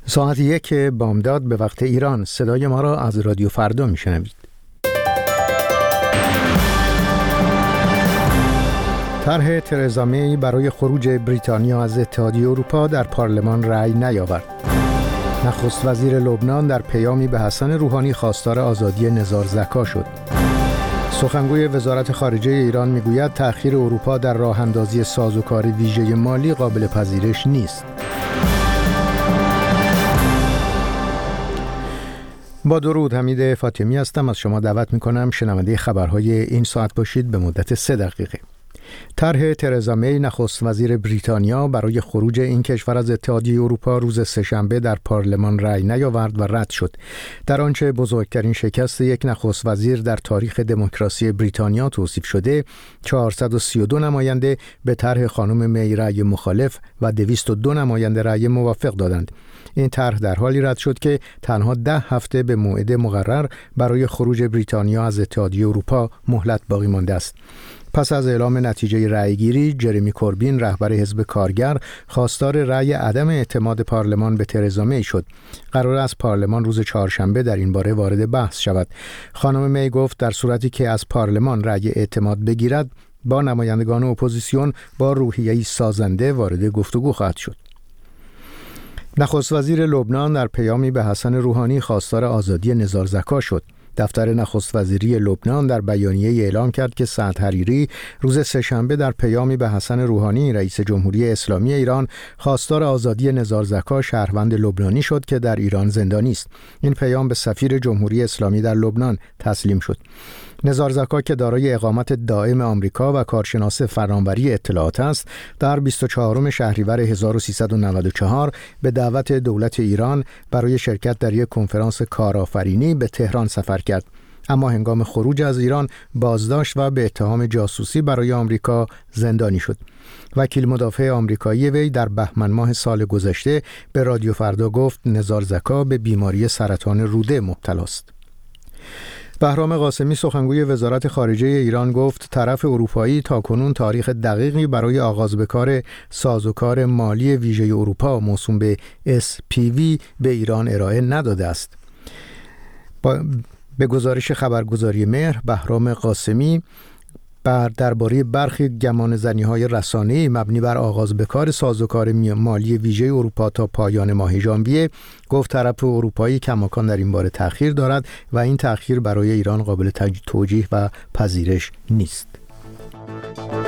ساعت 1 بامداد به وقت ایران. صدای ما را از رادیو فردا میشنوید. طرح ترزا می برای خروج بریتانیا از اتحادیه اروپا در پارلمان رأی نیاورد. نخست وزیر لبنان در پیامی به حسن روحانی خواستار آزادی نزار زکا شد. سخنگوی وزارت خارجه ایران میگوید تأخیر اروپا در راه اندازی سازوکار ویژه مالی قابل پذیرش نیست. با درود، حمید فاطمی هستم. از شما دعوت میکنم شنونده خبرهای این ساعت باشید به مدت 3 دقیقه. طرح ترزا می نخست وزیر بریتانیا برای خروج این کشور از اتحادیه اروپا روز سه‌شنبه در پارلمان رأی نیاورد و رد شد. در آنچه بزرگترین شکست یک نخست وزیر در تاریخ دموکراسی بریتانیا توصیف شده، 432 نماینده به طرح خانم می رأی مخالف و 202 نماینده رأی موافق دادند. این طرح در حالی رد شد که تنها 10 هفته به موعد مقرر برای خروج بریتانیا از اتحادیه اروپا مهلت باقی مانده است. پس از اعلام نتیجه رأیگیری، جرمی کوربین رهبر حزب کارگر خواستار رأی عدم اعتماد پارلمان به ترزا می شد. قرار است پارلمان روز چهارشنبه در این باره وارد بحث شود. خانم می گفت در صورتی که از پارلمان رأی اعتماد بگیرد، با نمایندگان اپوزیسیون با روحیه‌ای سازنده وارد گفتگو خواهد شد. نخست وزیر لبنان در پیامی به حسن روحانی خواستار آزادی نزار زکا شد. دفتر نخست وزیری لبنان در بیانیه اعلام کرد که سعد حریری روز سه‌شنبه در پیامی به حسن روحانی رئیس جمهوری اسلامی ایران خواستار آزادی نزار زکا شهروند لبنانی شد که در ایران زندانی است. این پیام به سفیر جمهوری اسلامی در لبنان تسلیم شد. نزار زکا که دارای اقامت دائم آمریکا و کارشناس فراموری اطلاعات است، در 24 شهریور 1394 به دعوت دولت ایران برای شرکت در یک کنفرانس کارآفرینی به تهران سفر کرد. اما هنگام خروج از ایران بازداشت و به اتهام جاسوسی برای آمریکا زندانی شد. وکیل مدافع آمریکایی وی در بهمن ماه سال گذشته به رادیو فردا گفت نزار زکا به بیماری سرطان روده مبتلا است. بهرام قاسمی سخنگوی وزارت خارجه ایران گفت طرف اروپایی تاکنون تاریخ دقیقی برای آغاز به کار سازوکار مالی ویژه اروپا موسوم به SPV به ایران ارائه نداده است. به گزارش خبرگزاری مهر، بهرام قاسمی درباره برخی گمانه‌زنی‌های رسانه‌ای مبنی بر آغاز به کار سازوکار مالی ویژه اروپا تا پایان ماه ژانویه گفت طرف اروپایی کماکان در این باره تأخیر دارد و این تأخیر برای ایران قابل توجیه و پذیرش نیست.